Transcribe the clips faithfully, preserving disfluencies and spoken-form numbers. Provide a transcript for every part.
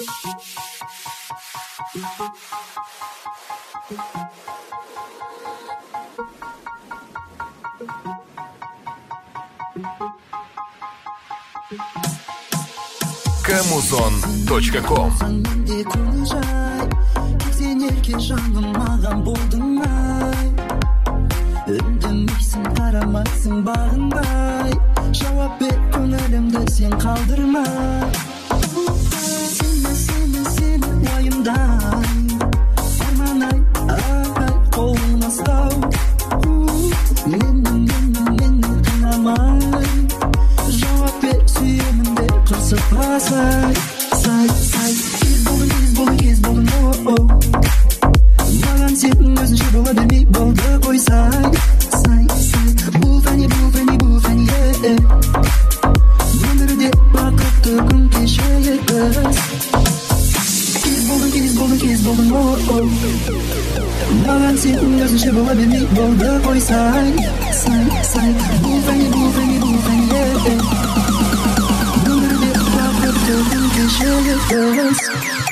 Камузон точка ком. Ерке жаным маған болдың ай, үндемейсің, қарамайсың бағынбай, жауап бер көңілімді сен қалдырмай. Сені, сені, сені уайымдай, арман-ай, ай, қолыңа ұстау. Мені, мені, мені қинамай, жауап бер сүйемін де қырсықпасай. Сай, сай, кез болдың, кез болдың, кез болдың, о-о. Маған сенің өзінше бола бермей болды қойсай. Сай, сай, бұл фәне, бұл фәне, бұл фәне. Өмірде бақытты күн кешейік біз. Кез болдың, кез болдың, кез болдың, о-о. Маған сенің өзінше бола бермей болды қойсай. Сай, сай, бұл фәне, бұл фәне, бұл фәне. Өмірде бақытты күн кешейік біз.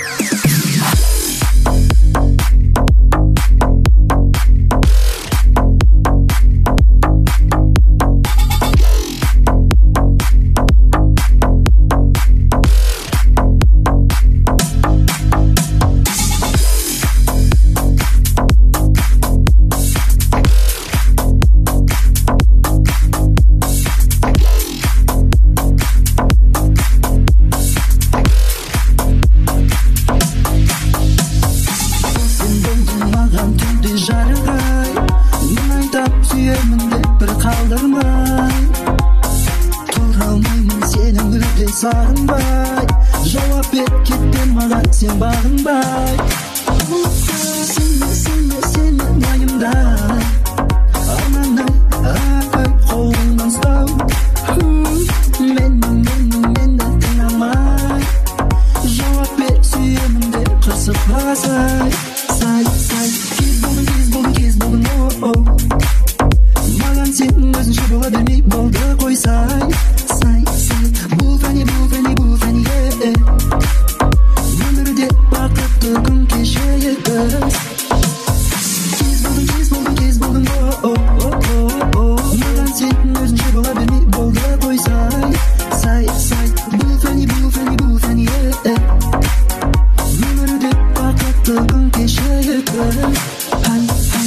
Сағынбай, жауап бер кеттен маған сен бағынбай. Сені, сені, сені уайымдай, арман-ай, ай, қолыңнан ұстау. Мені, мені, мені қинамай, жауап бер сүйемін де қырсықпасай. Сай, сай, кез болдың, кез болдың, кез болдың, о-о. Маған сенің өзінше бола бермей болды қойсай. Сай, сай, бұл фәне, бұл фәне, бұл фәне. Өмірде бақытты күн кешейік біз. Кез болдың, кез болдың, кез болдың, о-о-о-о. Маған сенің өзінше бола бермей болды қойсай. Сай, сай, бұл фәне, бұл фәне, бұл фәне. Өмірде бақытты күн кешейік біз. Ай, ай.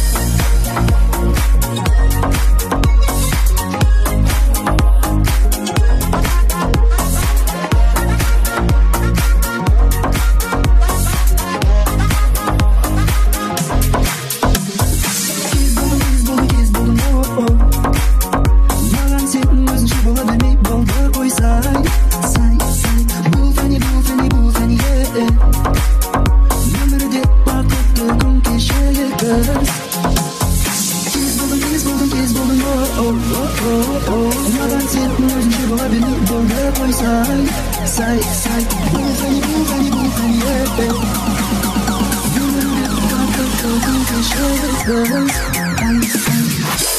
Сай, сай, бұл фәне, бұл фәне, бұл фәне. Өмірде бақытты күн кешейік біз. Ай, ай.